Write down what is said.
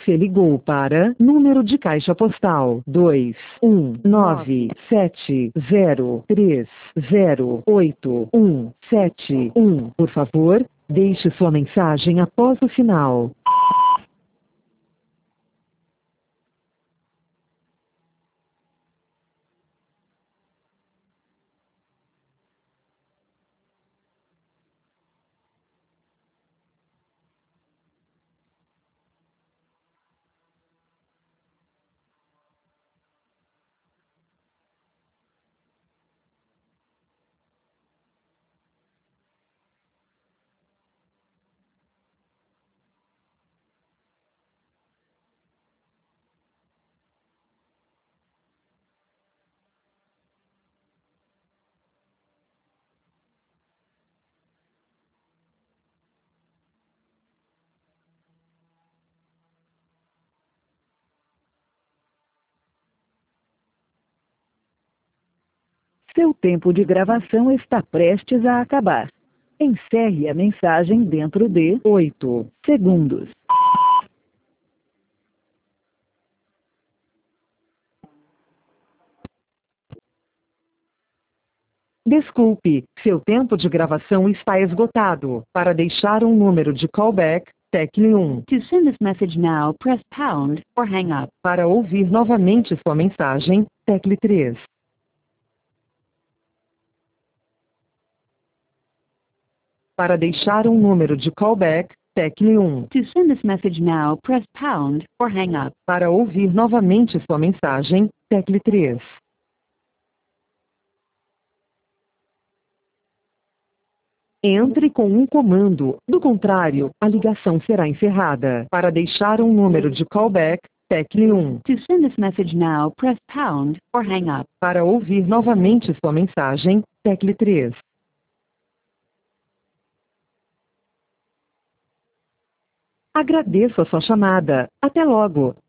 Você ligou para número de caixa postal 21970308171. Por favor, deixe sua mensagem após o sinal. Seu tempo de gravação está prestes a acabar. Encerre a mensagem dentro de 8 segundos. Desculpe, seu tempo de gravação está esgotado. Para deixar um número de callback, tecle 1. To send this message now, press pound or hang up. Para ouvir novamente sua mensagem, tecle 3. Para deixar um número de callback, tecle 1. To send this message now, press pound or hang up. Para ouvir novamente sua mensagem, tecle 3. Entre com um comando, do contrário, a ligação será encerrada. Para deixar um número de callback, tecle 1. To send this message now, press pound or hang up. Para ouvir novamente sua mensagem, tecle 3. Agradeço a sua chamada. Até logo.